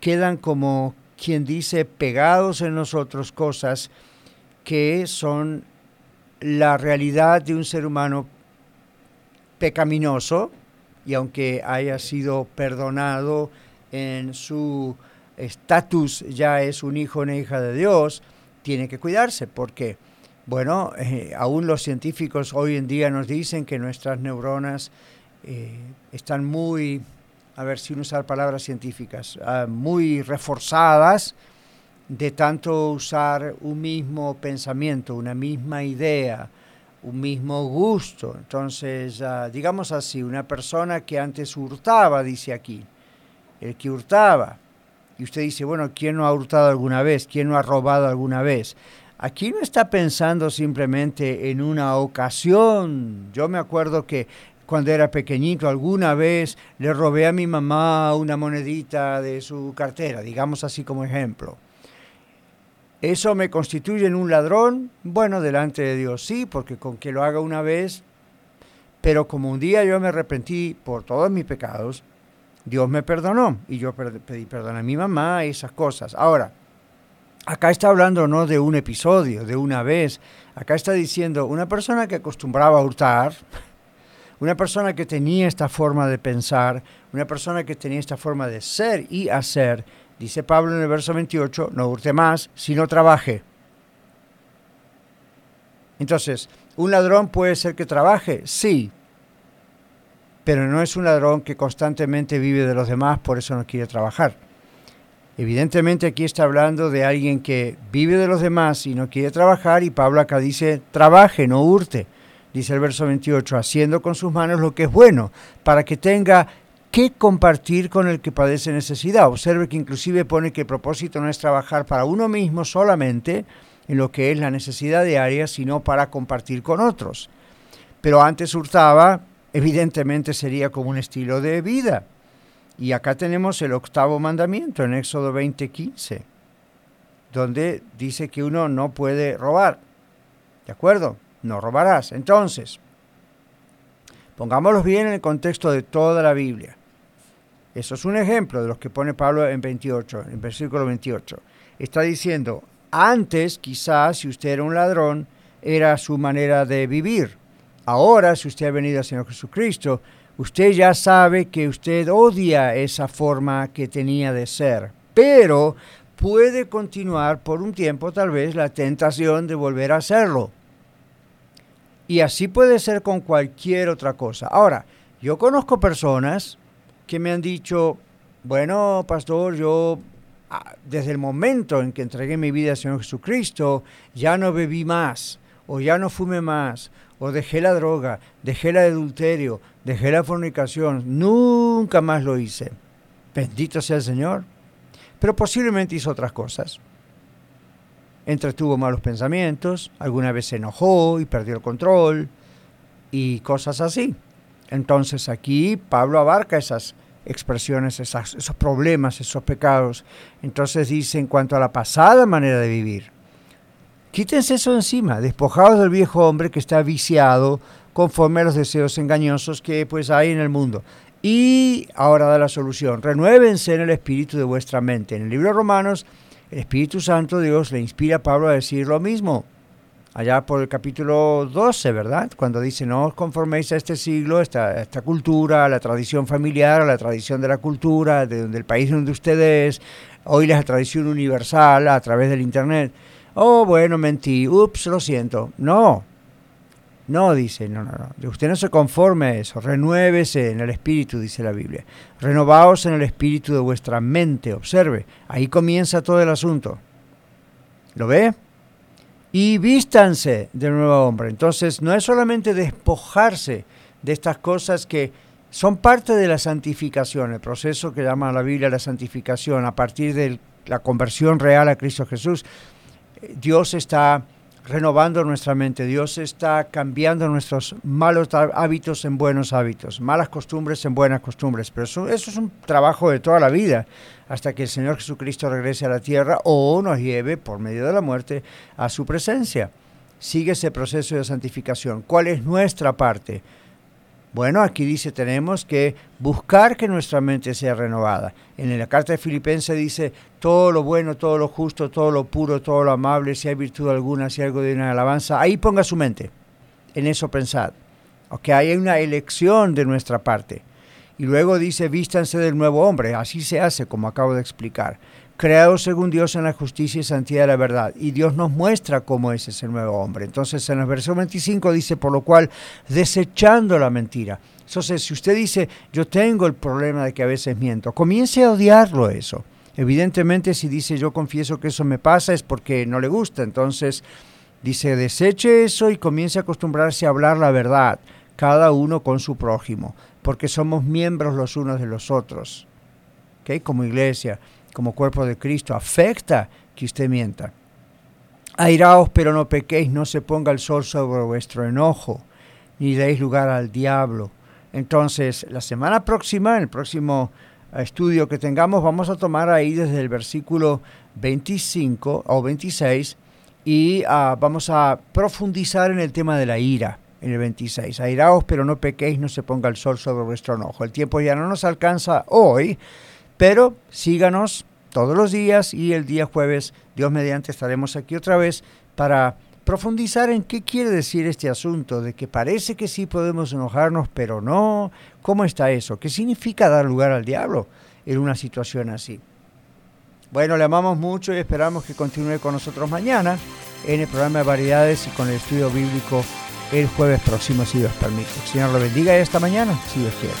quedan como quien dice pegados en nosotros cosas que son la realidad de un ser humano pecaminoso, y aunque haya sido perdonado en su estatus, ya es un hijo o una hija de Dios, tiene que cuidarse, porque, bueno, aún los científicos hoy en día nos dicen que nuestras neuronas están muy, a ver sin usar palabras científicas, muy reforzadas de tanto usar un mismo pensamiento, una misma idea, un mismo gusto. Entonces, digamos así, una persona que antes hurtaba, dice aquí, el que hurtaba, y usted dice, bueno, ¿quién no ha hurtado alguna vez? ¿Quién no ha robado alguna vez? Aquí no está pensando simplemente en una ocasión. Yo me acuerdo que cuando era pequeñito alguna vez le robé a mi mamá una monedita de su cartera, digamos así como ejemplo. ¿Eso me constituye en un ladrón? Bueno, delante de Dios sí, porque con que lo haga una vez, pero como un día yo me arrepentí por todos mis pecados, Dios me perdonó y yo pedí perdón a mi mamá y esas cosas. Ahora, acá está hablando no de un episodio, de una vez. Acá está diciendo una persona que acostumbraba a hurtar, una persona que tenía esta forma de pensar, una persona que tenía esta forma de ser y hacer. Dice Pablo en el verso 28, no hurte más, sino trabaje. Entonces, ¿un ladrón puede ser que trabaje? Sí, pero no es un ladrón que constantemente vive de los demás, por eso no quiere trabajar. Evidentemente aquí está hablando de alguien que vive de los demás y no quiere trabajar, y Pablo acá dice, trabaje, no hurte. Dice el verso 28, haciendo con sus manos lo que es bueno, para que tenga que compartir con el que padece necesidad. Observe que inclusive pone que el propósito no es trabajar para uno mismo solamente en lo que es la necesidad diaria, sino para compartir con otros. Pero antes hurtaba, evidentemente sería como un estilo de vida. Y acá tenemos el 8º mandamiento en Éxodo 20:15, donde dice que uno no puede robar. ¿De acuerdo? No robarás. Entonces, pongámoslos bien en el contexto de toda la Biblia. Eso es un ejemplo de los que pone Pablo en versículo 28. Está diciendo, antes quizás si usted era un ladrón, era su manera de vivir. Ahora, si usted ha venido al Señor Jesucristo, usted ya sabe que usted odia esa forma que tenía de ser, pero puede continuar por un tiempo tal vez la tentación de volver a hacerlo. Y así puede ser con cualquier otra cosa. Ahora, yo conozco personas que me han dicho, bueno, pastor, yo desde el momento en que entregué mi vida al Señor Jesucristo, ya no bebí más, o ya no fumé más, o dejé la droga, dejé el adulterio, dejé la fornicación, nunca más lo hice. Bendito sea el Señor. Pero posiblemente hizo otras cosas. Entretuvo malos pensamientos, alguna vez se enojó y perdió el control, y cosas así. Entonces aquí Pablo abarca esas expresiones, esos problemas, esos pecados. Entonces dice en cuanto a la pasada manera de vivir, quítense eso encima, despojados del viejo hombre que está viciado conforme a los deseos engañosos que pues hay en el mundo. Y ahora da la solución, renuévense en el espíritu de vuestra mente. En el libro de Romanos, el Espíritu Santo de Dios le inspira a Pablo a decir lo mismo. Allá por el capítulo 12, ¿verdad? Cuando dice, no os conforméis a este siglo, esta cultura, a la tradición familiar, a la tradición de la cultura, del país donde usted es, hoy la tradición universal a través del internet. Oh, bueno, mentí, ups, lo siento. No, dice, no. Usted no se conforme a eso, renuévese en el espíritu, dice la Biblia. Renovaos en el espíritu de vuestra mente, observe, ahí comienza todo el asunto. ¿Lo ve? Y vístanse del nuevo hombre. Entonces, no es solamente despojarse de estas cosas que son parte de la santificación, el proceso que llama la Biblia la santificación, a partir de la conversión real a Cristo Jesús. Dios está renovando nuestra mente, Dios está cambiando nuestros malos hábitos en buenos hábitos, malas costumbres en buenas costumbres, pero eso es un trabajo de toda la vida, hasta que el Señor Jesucristo regrese a la tierra o nos lleve por medio de la muerte a su presencia. Sigue ese proceso de santificación. ¿Cuál es nuestra parte? Bueno, aquí dice, tenemos que buscar que nuestra mente sea renovada. En la carta de Filipenses dice, todo lo bueno, todo lo justo, todo lo puro, todo lo amable, si hay virtud alguna, si hay algo de una alabanza, ahí ponga su mente, en eso pensad. Ok, hay una elección de nuestra parte. Y luego dice, vístanse del nuevo hombre, así se hace, como acabo de explicar. Creados según Dios en la justicia y santidad de la verdad. Y Dios nos muestra cómo es ese nuevo hombre. Entonces en el verso 25 dice, por lo cual, desechando la mentira. Entonces si usted dice, yo tengo el problema de que a veces miento, comience a odiarlo eso. Evidentemente si dice, yo confieso que eso me pasa, es porque no le gusta. Entonces dice, deseche eso y comience a acostumbrarse a hablar la verdad, cada uno con su prójimo, porque somos miembros los unos de los otros. ¿Okay? Como iglesia, como cuerpo de Cristo, afecta que usted mienta. Airaos, pero no pequéis, no se ponga el sol sobre vuestro enojo, ni deis lugar al diablo. Entonces, la semana próxima, en el próximo estudio que tengamos, vamos a tomar ahí desde el versículo 25 o 26 y vamos a profundizar en el tema de la ira, en el 26. Airaos, pero no pequéis, no se ponga el sol sobre vuestro enojo. El tiempo ya no nos alcanza hoy, pero síganos todos los días y el día jueves, Dios mediante, estaremos aquí otra vez para profundizar en qué quiere decir este asunto de que parece que sí podemos enojarnos, pero no. ¿Cómo está eso? ¿Qué significa dar lugar al diablo en una situación así? Bueno, le amamos mucho y esperamos que continúe con nosotros mañana en el programa de variedades y con el estudio bíblico el jueves próximo, si Dios permite. El Señor lo bendiga y hasta mañana, si Dios quiere.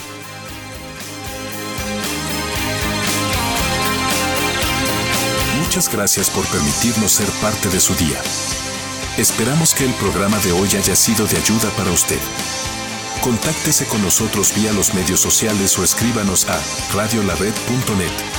Muchas gracias por permitirnos ser parte de su día. Esperamos que el programa de hoy haya sido de ayuda para usted. Contáctese con nosotros vía los medios sociales o escríbanos a radiolared.net.